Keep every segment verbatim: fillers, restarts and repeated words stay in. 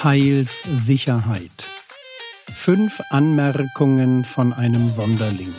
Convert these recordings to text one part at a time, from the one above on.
Heilssicherheit. Fünf Anmerkungen von einem Sonderling.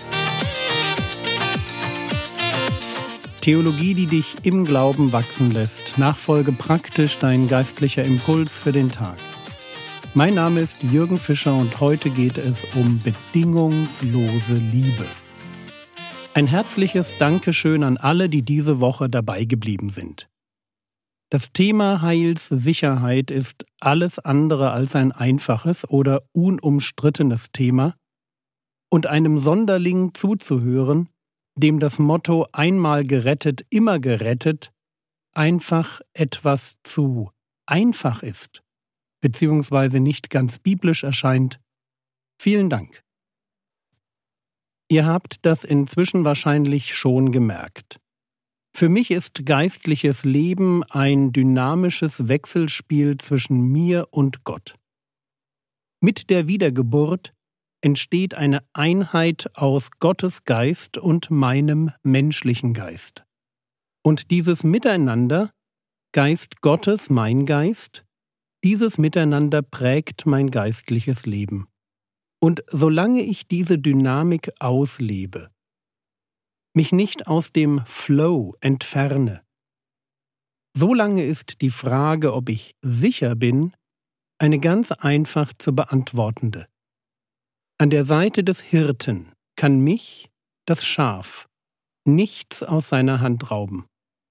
Theologie, die dich im Glauben wachsen lässt. Nachfolge praktisch dein geistlicher Impuls für den Tag. Mein Name ist Jürgen Fischer und heute geht es um bedingungslose Liebe. Ein herzliches Dankeschön an alle, die diese Woche dabei geblieben sind. Das Thema Heilssicherheit ist alles andere als ein einfaches oder unumstrittenes Thema und einem Sonderling zuzuhören, dem das Motto einmal gerettet, immer gerettet, einfach etwas zu einfach ist, beziehungsweise nicht ganz biblisch erscheint. Vielen Dank. Ihr habt das inzwischen wahrscheinlich schon gemerkt. Für mich ist geistliches Leben ein dynamisches Wechselspiel zwischen mir und Gott. Mit der Wiedergeburt entsteht eine Einheit aus Gottes Geist und meinem menschlichen Geist. Und dieses Miteinander, Geist Gottes, mein Geist, dieses Miteinander prägt mein geistliches Leben. Und solange ich diese Dynamik auslebe, mich nicht aus dem Flow entferne, solange ist die Frage, ob ich sicher bin, eine ganz einfach zu beantwortende. An der Seite des Hirten kann mich, das Schaf, nichts aus seiner Hand rauben.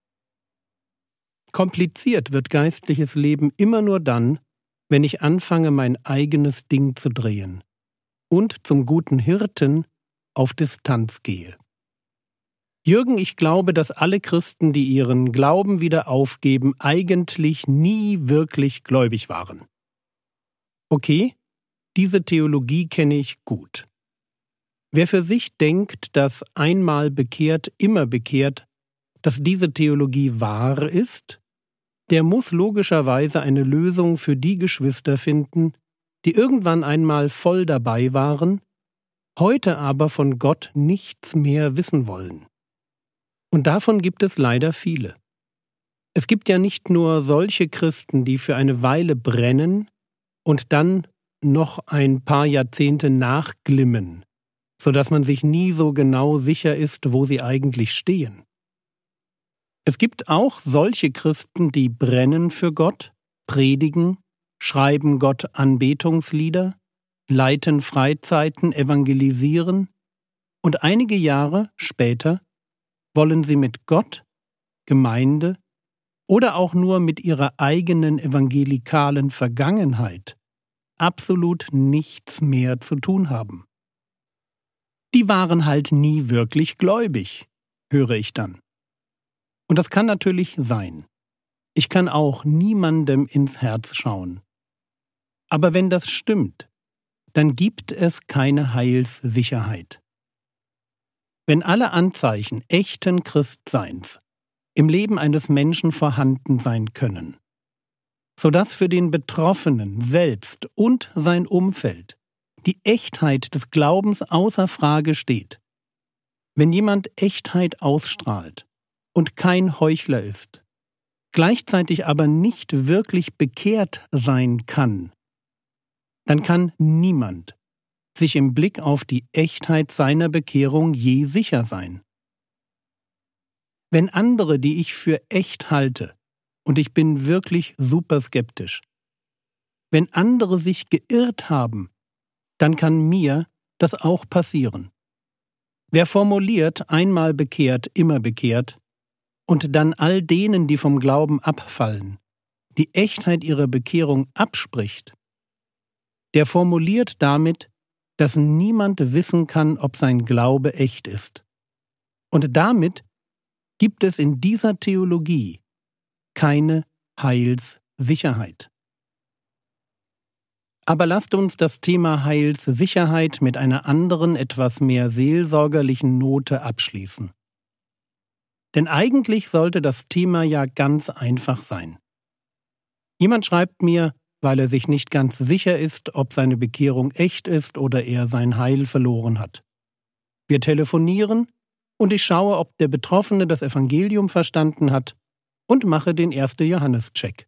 Kompliziert wird geistliches Leben immer nur dann, wenn ich anfange, mein eigenes Ding zu drehen und zum guten Hirten auf Distanz gehe. Jürgen, ich glaube, dass alle Christen, die ihren Glauben wieder aufgeben, eigentlich nie wirklich gläubig waren. Okay, diese Theologie kenne ich gut. Wer für sich denkt, dass einmal bekehrt, immer bekehrt, dass diese Theologie wahr ist, der muss logischerweise eine Lösung für die Geschwister finden, die irgendwann einmal voll dabei waren, heute aber von Gott nichts mehr wissen wollen. Und davon gibt es leider viele. Es gibt ja nicht nur solche Christen, die für eine Weile brennen und dann noch ein paar Jahrzehnte nachglimmen, sodass man sich nie so genau sicher ist, wo sie eigentlich stehen. Es gibt auch solche Christen, die brennen für Gott, predigen, schreiben Gott Anbetungslieder, leiten Freizeiten, evangelisieren und einige Jahre später wollen sie mit Gott, Gemeinde oder auch nur mit ihrer eigenen evangelikalen Vergangenheit absolut nichts mehr zu tun haben. Die waren halt nie wirklich gläubig, höre ich dann. Und das kann natürlich sein. Ich kann auch niemandem ins Herz schauen. Aber wenn das stimmt, dann gibt es keine Heilssicherheit. Wenn alle Anzeichen echten Christseins im Leben eines Menschen vorhanden sein können, sodass für den Betroffenen selbst und sein Umfeld die Echtheit des Glaubens außer Frage steht, wenn jemand Echtheit ausstrahlt und kein Heuchler ist, gleichzeitig aber nicht wirklich bekehrt sein kann, dann kann niemand sich im Blick auf die Echtheit seiner Bekehrung je sicher sein. Wenn andere, die ich für echt halte, und ich bin wirklich super skeptisch, wenn andere sich geirrt haben, dann kann mir das auch passieren. Wer formuliert, einmal bekehrt, immer bekehrt, und dann all denen, die vom Glauben abfallen, die Echtheit ihrer Bekehrung abspricht, der formuliert damit, dass niemand wissen kann, ob sein Glaube echt ist. Und damit gibt es in dieser Theologie keine Heilssicherheit. Aber lasst uns das Thema Heilssicherheit mit einer anderen, etwas mehr seelsorgerlichen Note abschließen. Denn eigentlich sollte das Thema ja ganz einfach sein. Jemand schreibt mir, weil er sich nicht ganz sicher ist, ob seine Bekehrung echt ist oder er sein Heil verloren hat. Wir telefonieren und ich schaue, ob der Betroffene das Evangelium verstanden hat und mache den ersten Johannes-Check.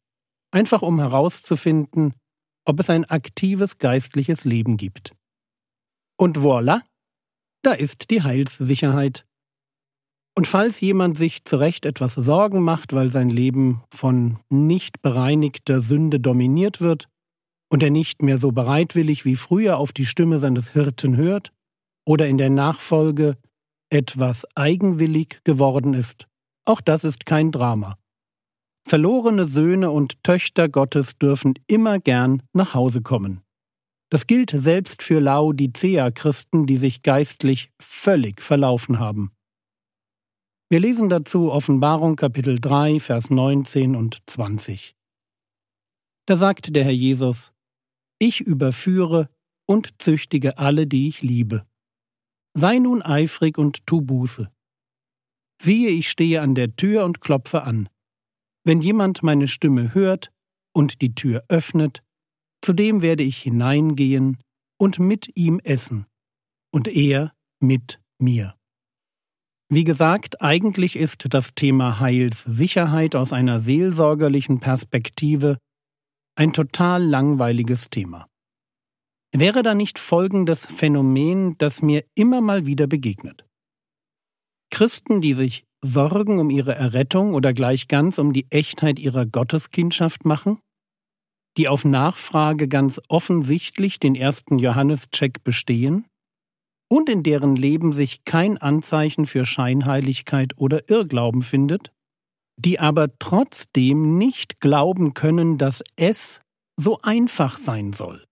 einfach um herauszufinden, ob es ein aktives geistliches Leben gibt. Und voilà, da ist die Heilssicherheit. Und falls jemand sich zu Recht etwas Sorgen macht, weil sein Leben von nicht bereinigter Sünde dominiert wird und er nicht mehr so bereitwillig wie früher auf die Stimme seines Hirten hört oder in der Nachfolge etwas eigenwillig geworden ist, auch das ist kein Drama. Verlorene Söhne und Töchter Gottes dürfen immer gern nach Hause kommen. Das gilt selbst für Laodicea-Christen, die sich geistlich völlig verlaufen haben. Wir lesen dazu Offenbarung Kapitel drei, Vers neunzehn und zwanzig. Da sagt der Herr Jesus: Ich überführe und züchtige alle, die ich liebe. Sei nun eifrig und tu Buße. Siehe, ich stehe an der Tür und klopfe an. Wenn jemand meine Stimme hört und die Tür öffnet, zu dem werde ich hineingehen und mit ihm essen, und er mit mir. Wie gesagt, eigentlich ist das Thema Heilssicherheit aus einer seelsorgerlichen Perspektive ein total langweiliges Thema. Wäre da nicht folgendes Phänomen, das mir immer mal wieder begegnet? Christen, die sich Sorgen um ihre Errettung oder gleich ganz um die Echtheit ihrer Gotteskindschaft machen, die auf Nachfrage ganz offensichtlich den ersten Johannes-Check bestehen und in deren Leben sich kein Anzeichen für Scheinheiligkeit oder Irrglauben findet, die aber trotzdem nicht glauben können, dass es so einfach sein soll.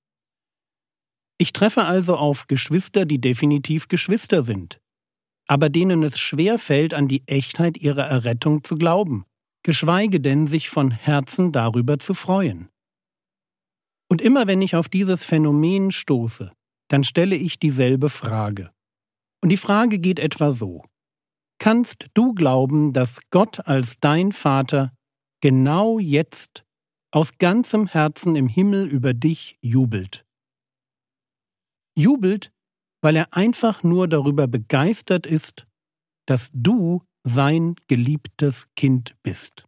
Ich treffe also auf Geschwister, die definitiv Geschwister sind, aber denen es schwer fällt, an die Echtheit ihrer Errettung zu glauben, geschweige denn sich von Herzen darüber zu freuen. Und immer wenn ich auf dieses Phänomen stoße, dann stelle ich dieselbe Frage. Und die Frage geht etwa so: Kannst du glauben, dass Gott als dein Vater genau jetzt aus ganzem Herzen im Himmel über dich jubelt? Jubelt, weil er einfach nur darüber begeistert ist, dass du sein geliebtes Kind bist.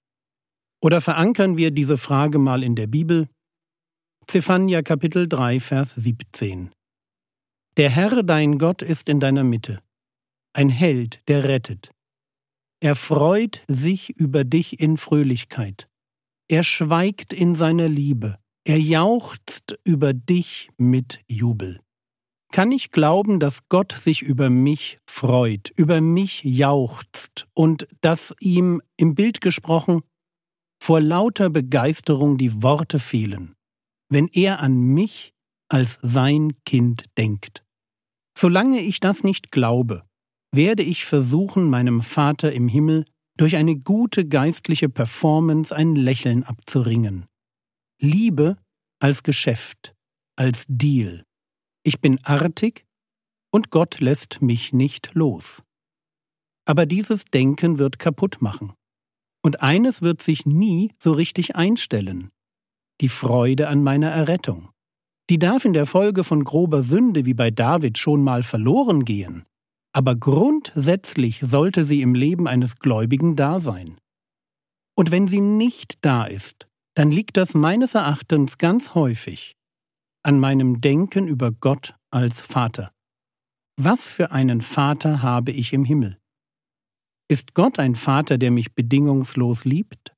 Oder verankern wir diese Frage mal in der Bibel? Zephania Kapitel drei, Vers siebzehn. Der Herr, dein Gott, ist in deiner Mitte, ein Held, der rettet. Er freut sich über dich in Fröhlichkeit. Er schweigt in seiner Liebe. Er jauchzt über dich mit Jubel. Kann ich glauben, dass Gott sich über mich freut, über mich jauchzt und dass ihm, im Bild gesprochen, vor lauter Begeisterung die Worte fehlen, wenn er an mich als sein Kind denkt? Solange ich das nicht glaube, werde ich versuchen, meinem Vater im Himmel durch eine gute geistliche Performance ein Lächeln abzuringen. Liebe als Geschäft, als Deal. Ich bin artig und Gott lässt mich nicht los. Aber dieses Denken wird kaputt machen. Und eines wird sich nie so richtig einstellen: die Freude an meiner Errettung. Die darf in der Folge von grober Sünde wie bei David schon mal verloren gehen, aber grundsätzlich sollte sie im Leben eines Gläubigen da sein. Und wenn sie nicht da ist, dann liegt das meines Erachtens ganz häufig an meinem Denken über Gott als Vater. Was für einen Vater habe ich im Himmel? Ist Gott ein Vater, der mich bedingungslos liebt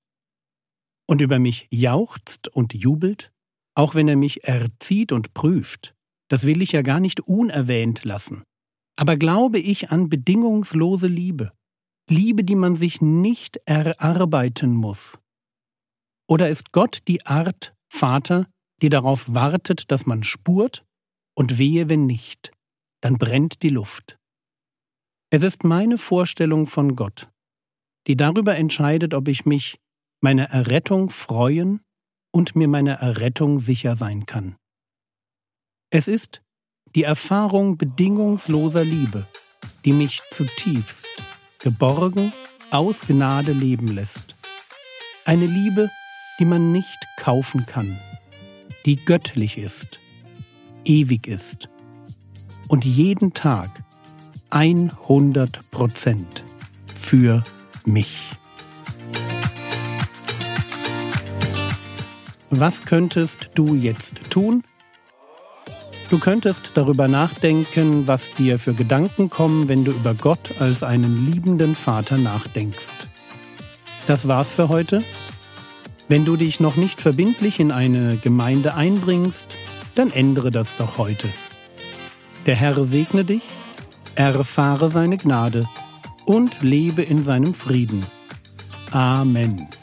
und über mich jauchzt und jubelt, auch wenn er mich erzieht und prüft? Das will ich ja gar nicht unerwähnt lassen. Aber glaube ich an bedingungslose Liebe? Liebe, die man sich nicht erarbeiten muss? Oder ist Gott die Art Vater, die darauf wartet, dass man spurt, und wehe, wenn nicht, dann brennt die Luft? Es ist meine Vorstellung von Gott, die darüber entscheidet, ob ich mich meiner Errettung freuen und mir meiner Errettung sicher sein kann. Es ist die Erfahrung bedingungsloser Liebe, die mich zutiefst geborgen aus Gnade leben lässt. Eine Liebe, die man nicht kaufen kann, die göttlich ist, ewig ist und jeden Tag hundert Prozent für mich. Was könntest du jetzt tun? Du könntest darüber nachdenken, was dir für Gedanken kommen, wenn du über Gott als einen liebenden Vater nachdenkst. Das war's für heute. Wenn du dich noch nicht verbindlich in eine Gemeinde einbringst, dann ändere das doch heute. Der Herr segne dich, erfahre seine Gnade und lebe in seinem Frieden. Amen.